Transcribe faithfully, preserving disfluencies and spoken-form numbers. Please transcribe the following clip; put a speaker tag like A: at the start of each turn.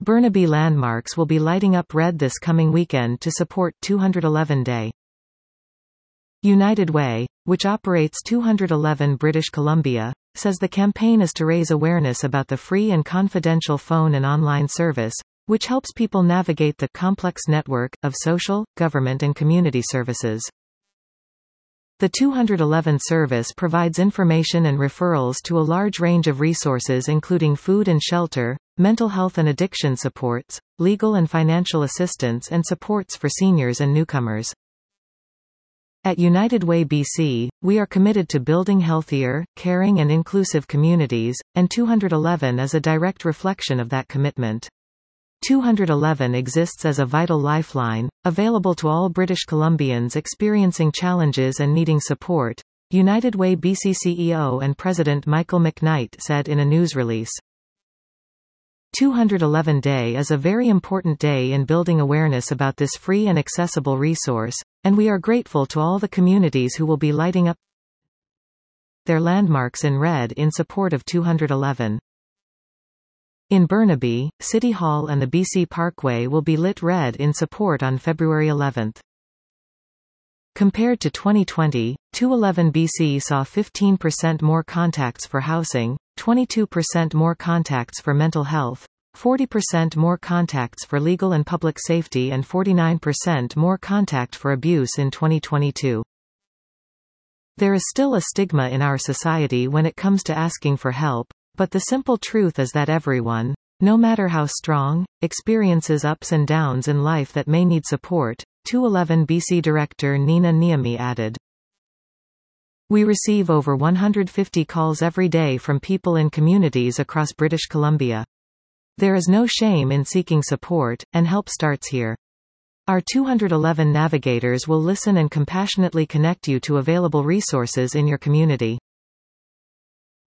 A: Burnaby landmarks will be lighting up red this coming weekend to support two hundred eleven day. United Way, which operates two hundred eleven British Columbia, says the campaign is to raise awareness about the free and confidential phone and online service, which helps people navigate the complex network of social, government and community services. The two hundred eleven service provides information and referrals to a large range of resources including food and shelter, mental health and addiction supports, legal and financial assistance and supports for seniors and newcomers. At United Way B C, we are committed to building healthier, caring and inclusive communities, and two hundred eleven is a direct reflection of that commitment. two hundred eleven exists as a vital lifeline, available to all British Columbians experiencing challenges and needing support, United Way B C C E O and President Michael McKnight said in a news release. two hundred eleven Day is a very important day in building awareness about this free and accessible resource, and we are grateful to all the communities who will be lighting up their landmarks in red in support of two hundred eleven. In Burnaby, City Hall and the B C Parkway will be lit red in support on February eleventh. Compared to twenty twenty, two eleven B C saw fifteen percent more contacts for housing, twenty-two percent more contacts for mental health, forty percent more contacts for legal and public safety and forty-nine percent more contact for abuse in twenty twenty-two. There is still a stigma in our society when it comes to asking for help, but the simple truth is that everyone, no matter how strong, experiences ups and downs in life that may need support, two eleven B C Director Nina Niemi added. We receive over one hundred fifty calls every day from people in communities across British Columbia. There is no shame in seeking support, and help starts here. Our two hundred eleven navigators will listen and compassionately connect you to available resources in your community.